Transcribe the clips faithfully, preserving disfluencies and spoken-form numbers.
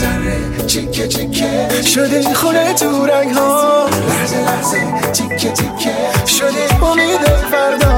ذره چیکه چیکه شده خونه تو رنگ ها، لحظه لحظه تیکه تیکه شده امید فردا.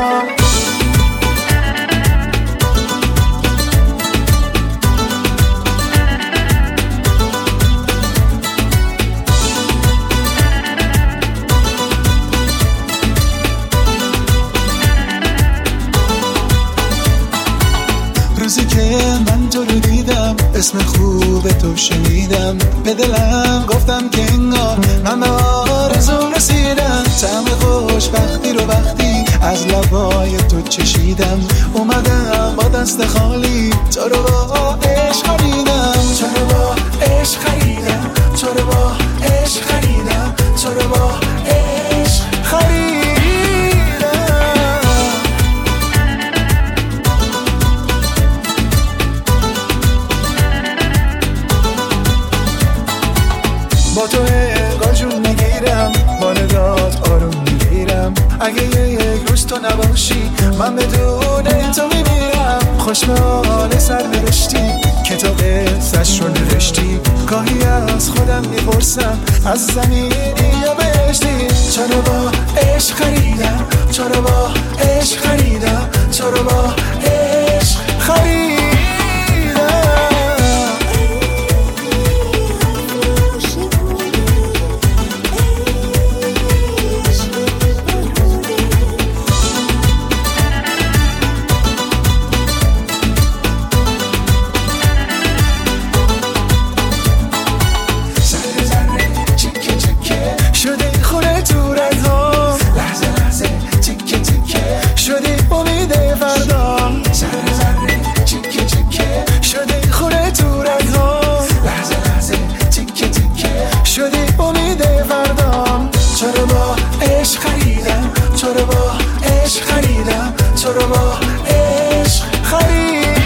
روزی که من تو رو دیدم اسم خوب تو شنیدم، به دلم گفتم که انگار من به آرزوم رسیدم. طعم خوشبختی رو وقتی از لبای تو چشیدم، اومدم با دست خالی تو رو با عشق خریدم. تو رو با عشق خریدم، تو رو با عشق خریدم، تو رو با عشق خریدم. با تو انگار جون میگیرم، با نگات آروم میگیرم. اگه یک روز تو نباشی من بدون تو میمیرم. خوشمال سر نوشتی کتاب قصه‌اش رو نوشتی، گاهی از خودم میپرسم از زمینی یا بهشتی. تو رو با عشق خریدم، تو رو با عشق خریدم، تو رو با عشق خریدم. تو رو با عشق خریدم.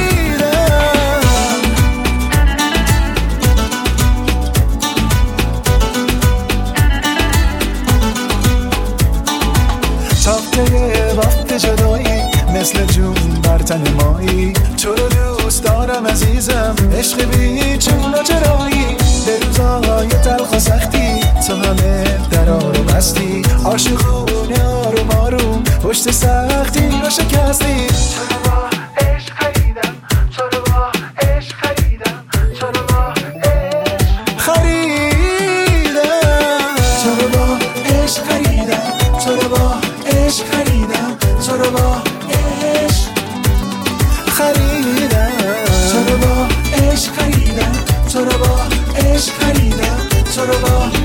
تاپته وقت جدایی مثل جون بر تن مایی، تو رو دوست دارم عزیزم، عشق بی چون و چرایی. به روزای تلخ و سختی تو همه درا رو بستی، عاشقونه آروم آروم پشت سختی رو شکستی. تو رو با عشق خریدم، تو رو با عشق خریدم، تو رو با عشق خریدم. تو رو با عشق خریدم، تو رو با عشق خریدم، تو رو با عشق خریدم. تو رو با عشق خریدم، تو رو با عشق خریدم، تو رو با